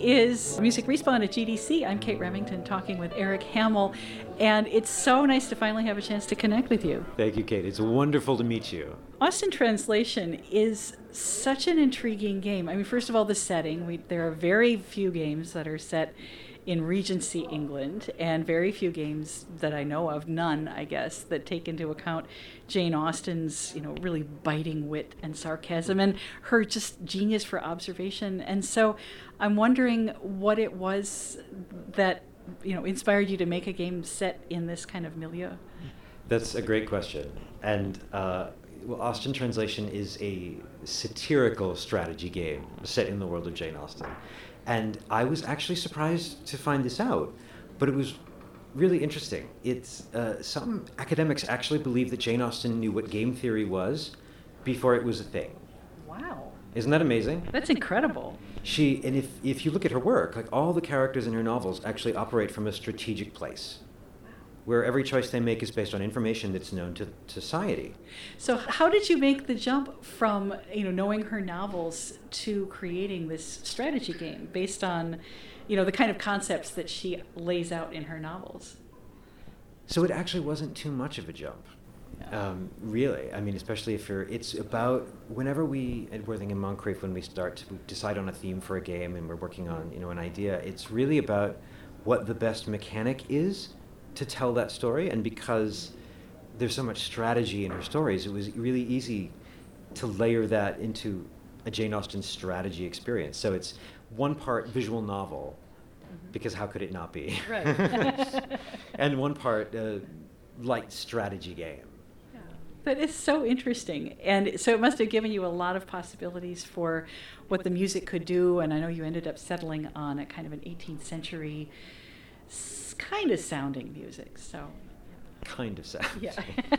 is Music Respawn at GDC. I'm Kate Remington talking with Eric Hamill, and it's so nice to finally have a chance to connect with you. Thank you, Kate. It's wonderful to meet you. Austin Translation is such an intriguing game. I mean, first of all, the setting. There are very few games that are set in Regency, England, and very few games that I know of, none, I guess, that take into account Jane Austen's, really biting wit and sarcasm and her just genius for observation. And so I'm wondering what it was that, inspired you to make a game set in this kind of milieu. That's a great question. And Austin Translation is a satirical strategy game set in the world of Jane Austen. And I was actually surprised to find this out, but it was really interesting. It's some academics actually believe that Jane Austen knew what game theory was before it was a thing. Wow. Isn't that amazing? That's incredible. And if you look at her work, like all the characters in her novels actually operate from a strategic place, where every choice they make is based on information that's known to society. So how did you make the jump from, knowing her novels to creating this strategy game based on, the kind of concepts that she lays out in her novels? So it actually wasn't too much of a jump, really. I mean, especially it's about, whenever we, at Worthing and Moncrief, when we start to decide on a theme for a game and we're working on, an idea, it's really about what the best mechanic is to tell that story. And because there's so much strategy in her stories, it was really easy to layer that into a Jane Austen strategy experience. So it's one part visual novel, because how could it not be? Right. And one part light strategy game. Yeah. That is so interesting. And so it must have given you a lot of possibilities for what the music could do. And I know you ended up settling on a kind of an 18th century kind of sounding music, so. Kind of sound. Yeah.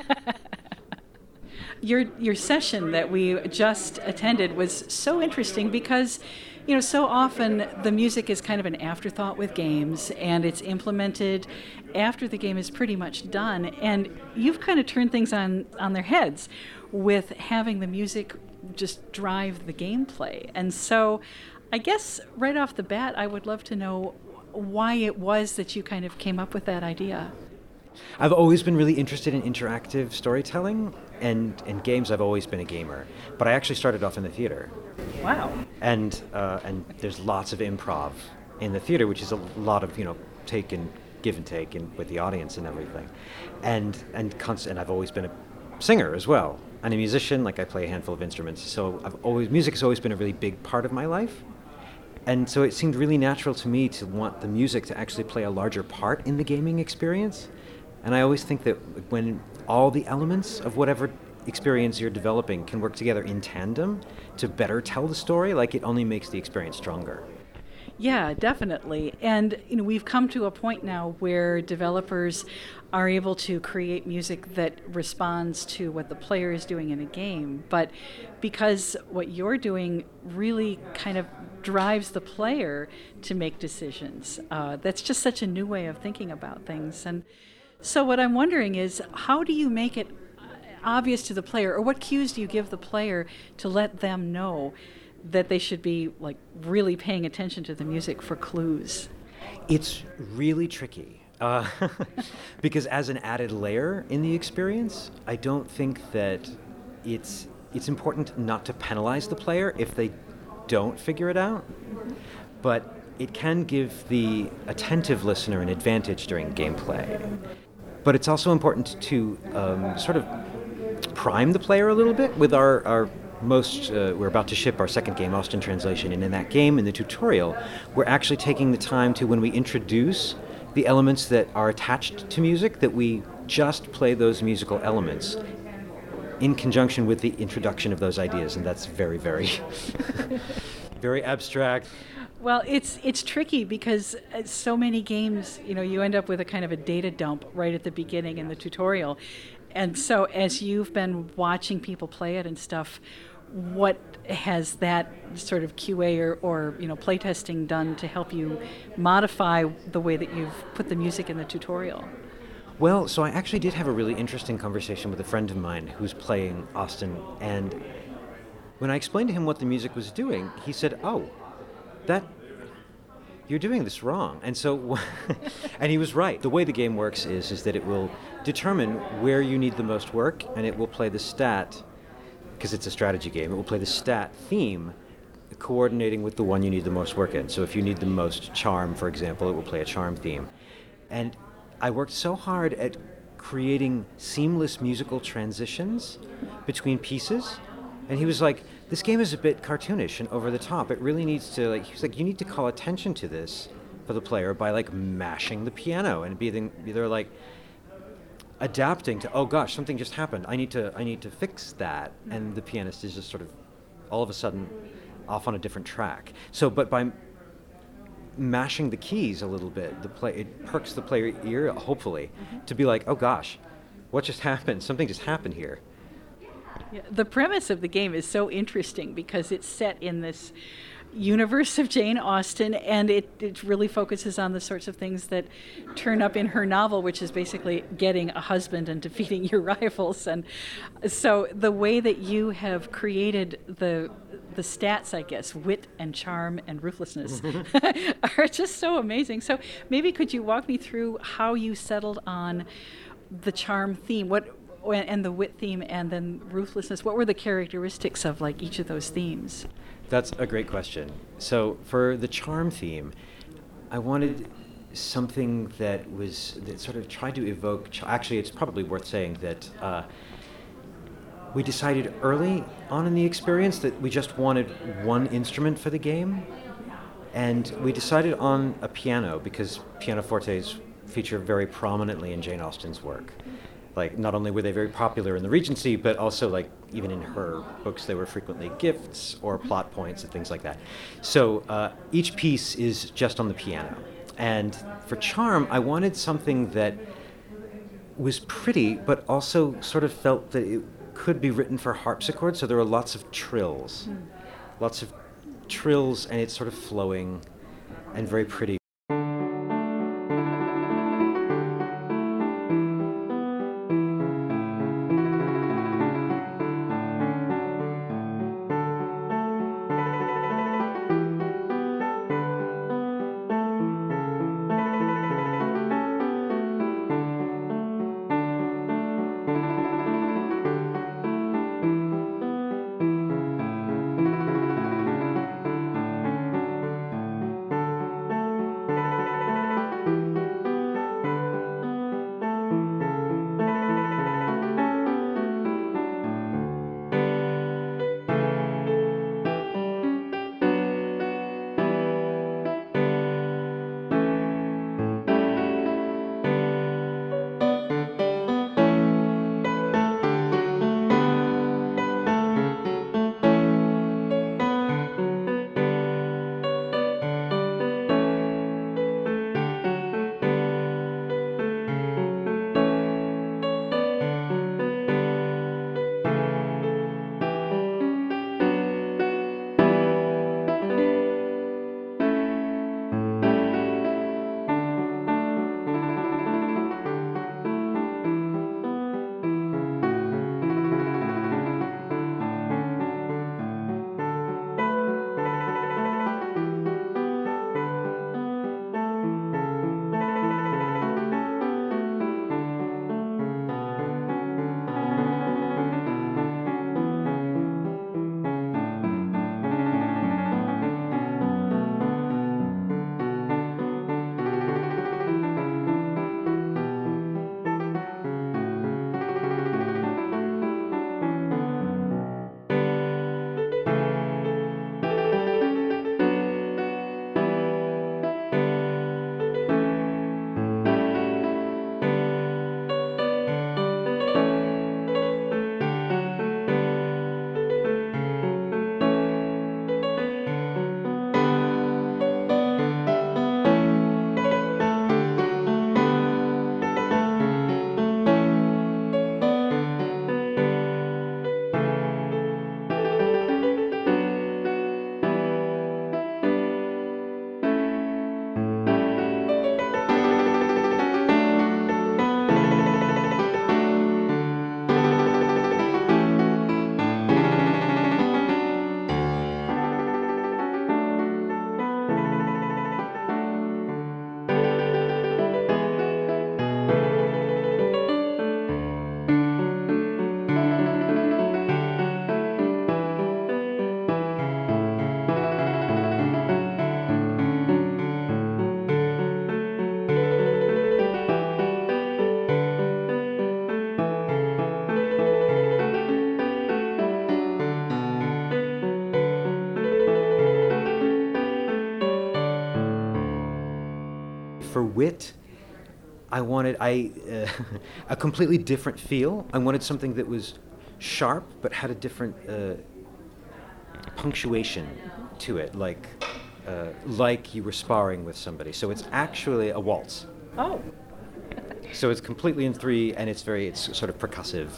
Your session that we just attended was so interesting because, so often the music is kind of an afterthought with games, and it's implemented after the game is pretty much done, and you've kind of turned things on their heads with having the music just drive the gameplay. And so I guess right off the bat, I would love to know why it was that you kind of came up with that idea. I've always been really interested in interactive storytelling, and in games I've always been a gamer. But I actually started off in the theater. Wow. And there's lots of improv in the theater, which is a lot of, take and give and take with the audience and everything. And I've always been a singer as well, and a musician. Like, I play a handful of instruments. So music has always been a really big part of my life. And so it seemed really natural to me to want the music to actually play a larger part in the gaming experience. And I always think that when all the elements of whatever experience you're developing can work together in tandem to better tell the story, like, it only makes the experience stronger. Yeah, definitely. And we've come to a point now where developers are able to create music that responds to what the player is doing in a game. But because what you're doing really kind of drives the player to make decisions, that's just such a new way of thinking about things. And so what I'm wondering is, how do you make it obvious to the player, or what cues do you give the player to let them know that they should be really paying attention to the music for clues? It's really tricky because as an added layer in the experience, I don't think that it's important not to penalize the player if they don't figure it out, but it can give the attentive listener an advantage during gameplay. But it's also important to sort of prime the player a little bit with our we're about to ship our second game, Austin Translation, and in that game, in the tutorial, we're actually taking the time to, when we introduce the elements that are attached to music, that we just play those musical elements in conjunction with the introduction of those ideas, and that's very, very, very abstract. Well, it's tricky because so many games, you end up with a kind of a data dump right at the beginning in the tutorial. And so as you've been watching people play it and stuff, what has that sort of QA or playtesting done to help you modify the way that you've put the music in the tutorial? Well, so I actually did have a really interesting conversation with a friend of mine who's playing Austin, and when I explained to him what the music was doing, he said, "Oh, you're doing this wrong. And so, and he was right. The way the game works is that it will determine where you need the most work, and it will play the stat, because it's a strategy game, it will play the stat theme coordinating with the one you need the most work in. So if you need the most charm, for example, it will play a charm theme. And I worked so hard at creating seamless musical transitions between pieces. And he was like, this game is a bit cartoonish and over the top. It really needs to, like, he was like, you need to call attention to this for the player by, like, mashing the piano and being either, like, adapting to, oh gosh, something just happened. I need to fix that. And the pianist is just sort of all of a sudden off on a different track. So, but by mashing the keys a little bit, it perks the player ear, hopefully, to be like, oh gosh, what just happened? Something just happened here. Yeah, the premise of the game is so interesting because it's set in this universe of Jane Austen, and it really focuses on the sorts of things that turn up in her novel, which is basically getting a husband and defeating your rivals. And so the way that you have created the stats, I guess, wit and charm and ruthlessness, are just so amazing. So maybe could you walk me through how you settled on the charm theme, and the wit theme, and then ruthlessness? What were the characteristics of, like, each of those themes? That's a great question. So for the charm theme, I wanted something that sort of tried to evoke. Actually, it's probably worth saying that we decided early on in the experience that we just wanted one instrument for the game, and we decided on a piano because pianofortes feature very prominently in Jane Austen's work. Like, not only were they very popular in the Regency, but also, like, even in her books, they were frequently gifts or plot points and things like that. So each piece is just on the piano. And for charm, I wanted something that was pretty, but also sort of felt that it could be written for harpsichord. So there were lots of trills, and it's sort of flowing and very pretty. For wit, I wanted a completely different feel. I wanted something that was sharp but had a different punctuation to it, like you were sparring with somebody. So it's actually a waltz. Oh. So it's completely in 3, and it's sort of percussive.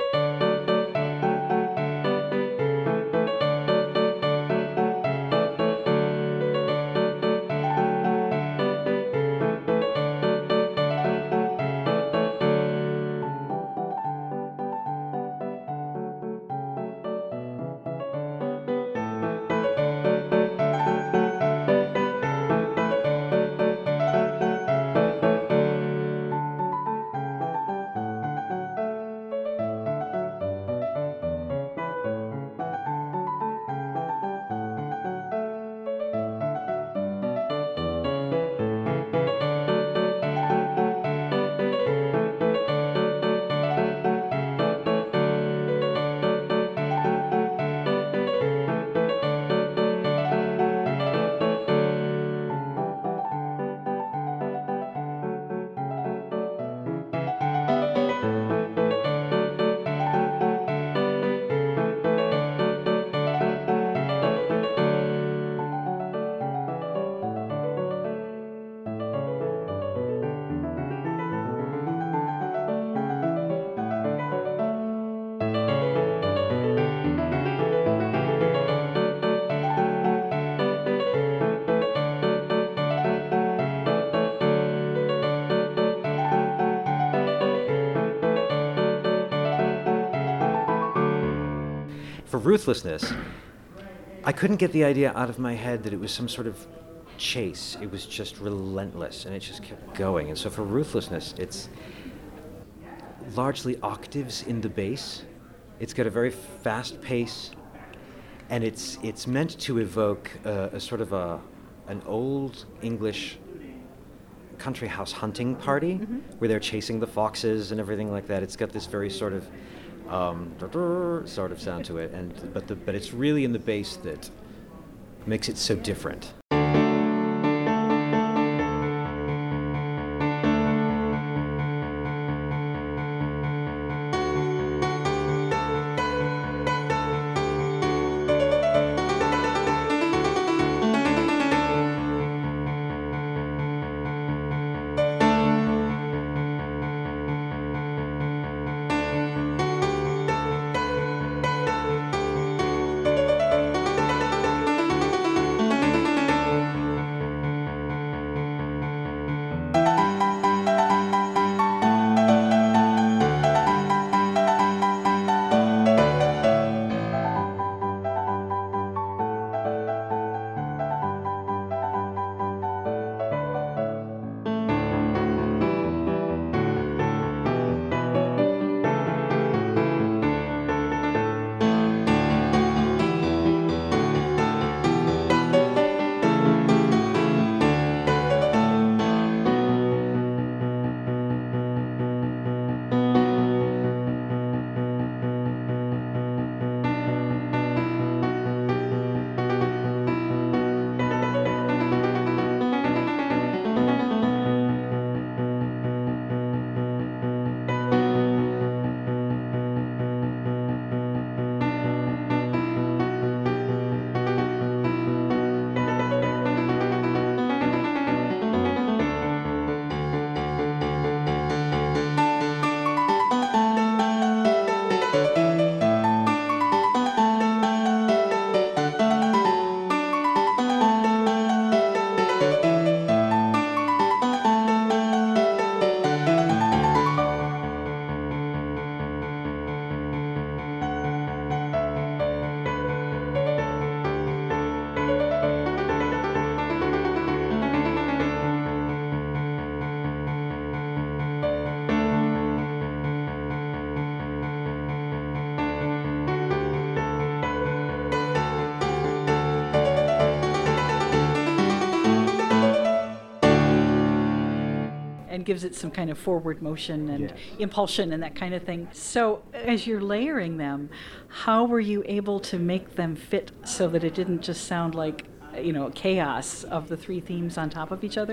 For Ruthlessness, I couldn't get the idea out of my head that it was some sort of chase. It was just relentless, and it just kept going. And so for Ruthlessness, it's largely octaves in the bass. It's got a very fast pace, and it's meant to evoke a sort of an old English country house hunting party, where they're chasing the foxes and everything like that. It's got this very sort of sort of sound to it, but it's really in the bass that makes it so different. and gives it some kind of forward motion and Yes. impulsion and that kind of thing. So as you're layering them, how were you able to make them fit so that it didn't just sound like, chaos of the three themes on top of each other?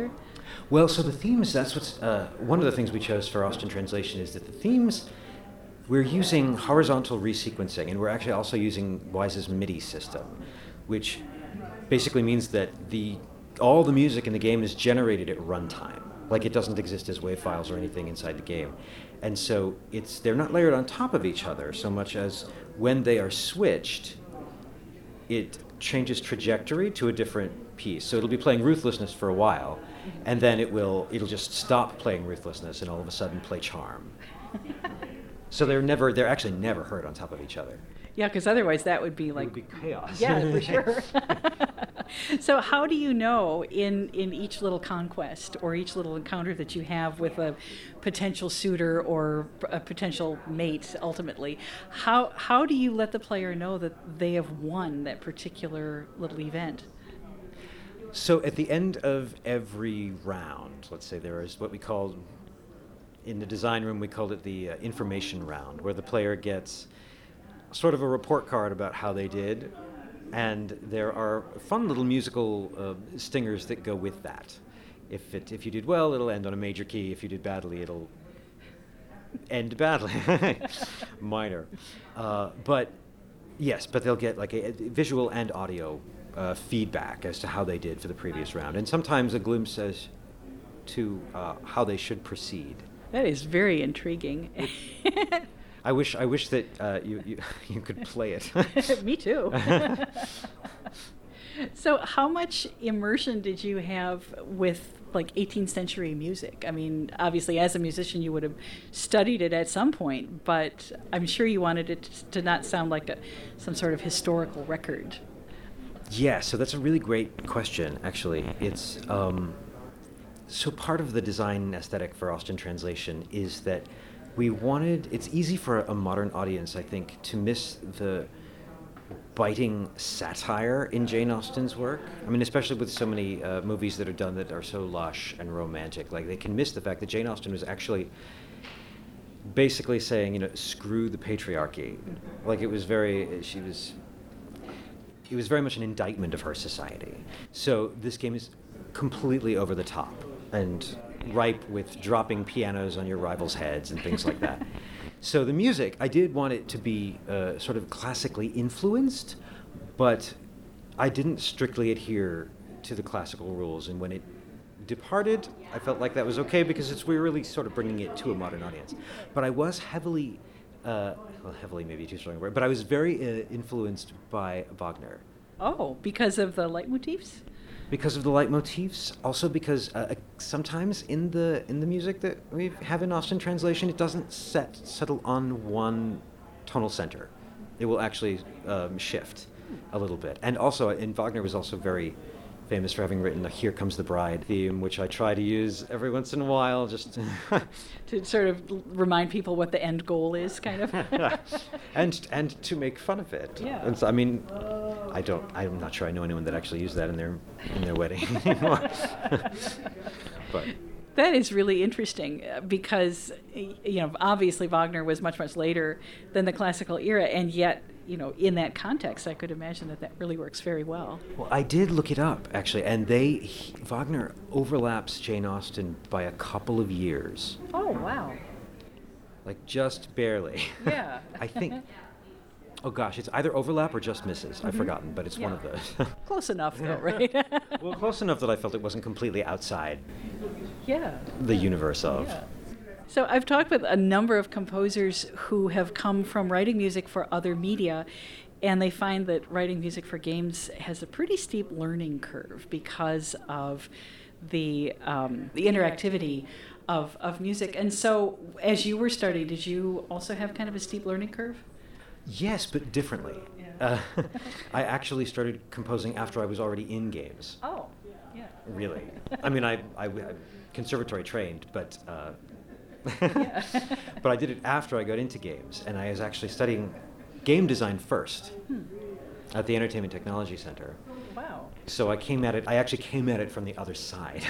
Well, so the themes, that's what's one of the things we chose for Austin Translation is that the themes, we're using horizontal resequencing, and we're actually also using Wise's MIDI system, which basically means that all the music in the game is generated at runtime. Like it doesn't exist as WAV files or anything inside the game. And so they're not layered on top of each other so much as when they are switched, it changes trajectory to a different piece. So it'll be playing Ruthlessness for a while, and then it'll just stop playing Ruthlessness and all of a sudden play Charm. So they're actually never heard on top of each other. Yeah, because otherwise that would be like... It would be chaos. Yeah, for sure. So how do you know in each little conquest or each little encounter that you have with a potential suitor or a potential mate, ultimately, how do you let the player know that they have won that particular little event? So at the end of every round, let's say there is what we call, in the design room, we called it the information round, where the player gets sort of a report card about how they did, and there are fun little musical stingers that go with that. If you did well, it'll end on a major key. If you did badly, it'll end badly. Minor. But they'll get like a visual and audio feedback as to how they did for the previous round, and sometimes a glimpse as to how they should proceed. That is very intriguing. I wish that you could play it. Me too. So how much immersion did you have with like 18th century music? I mean, obviously as a musician you would have studied it at some point, but I'm sure you wanted it to not sound like some sort of historical record. Yeah, so that's a really great question, actually. It's so part of the design aesthetic for Austin Translation is that it's easy for a modern audience, I think, to miss the biting satire in Jane Austen's work. I mean, especially with so many movies that are done that are so lush and romantic. Like, they can miss the fact that Jane Austen was actually basically saying, screw the patriarchy. Like, it was very much an indictment of her society. So this game is completely over the top and ripe with dropping pianos on your rivals' heads and things like that. So the music, I did want it to be sort of classically influenced, but I didn't strictly adhere to the classical rules. And when it departed, I felt like that was okay because we're really sort of bringing it to a modern audience. But I was heavily maybe too strong a word, but I was very influenced by Wagner. Oh, because of the leitmotifs? Because of the leitmotifs, also because sometimes in the music that we have in Austin Translation, it doesn't settle on one tonal center. It will actually shift a little bit. And also, Wagner was also very famous for having written the "Here Comes the Bride" theme, which I try to use every once in a while, just to sort of remind people what the end goal is, kind of. and to make fun of it. Yeah. And so, I mean, I'm not sure I know anyone that actually used that in their wedding anymore. But that is really interesting because obviously Wagner was much, much later than the classical era, and yet in that context, I could imagine that really works very well. Well, I did look it up, actually, and Wagner overlaps Jane Austen by a couple of years. Oh, wow. Like, just barely. Yeah. I think, oh gosh, it's either overlap or just misses. Mm-hmm. I've forgotten, but it's one of those. Close enough, though, right? Well, close enough that I felt it wasn't completely outside the universe of. Yeah. So I've talked with a number of composers who have come from writing music for other media, and they find that writing music for games has a pretty steep learning curve because of the interactivity of music. And so as you were starting, did you also have kind of a steep learning curve? Yes, but differently. Yeah. I actually started composing after I was already in games. Oh, yeah. Really. I mean, I conservatory trained, but... but I did it after I got into games, and I was actually studying game design first at the Entertainment Technology Center. Wow. So I actually came at it from the other side.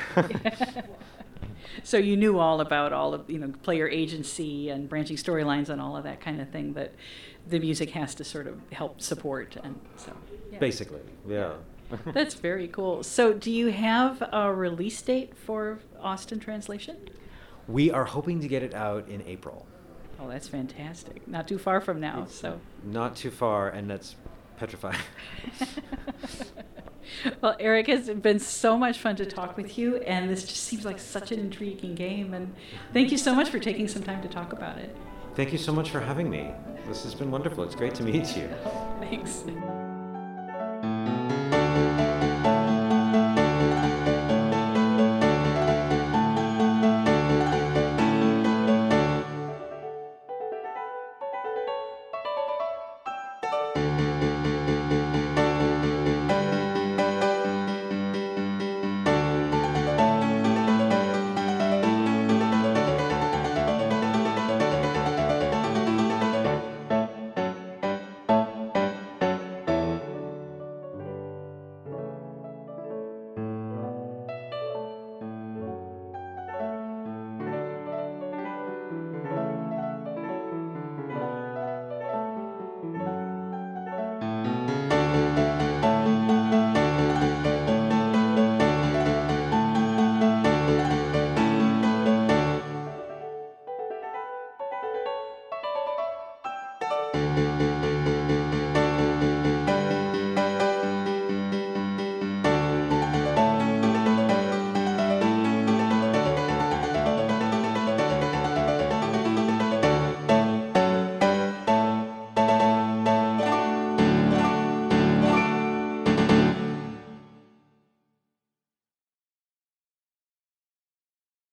So you knew all about all of, player agency and branching storylines and all of that kind of thing that the music has to sort of help support, and so. Yeah. Basically, yeah. That's very cool. So do you have a release date for Austin Translation? We are hoping to get it out in April. Oh, that's fantastic. Not too far from now, so. Not too far, and that's petrifying. Well, Eric, it's been so much fun to talk with you, and this just seems like such an intriguing game, and thank you so much for taking some time to talk about it. Thank you so much for having me. This has been wonderful. It's great to meet you. Thanks.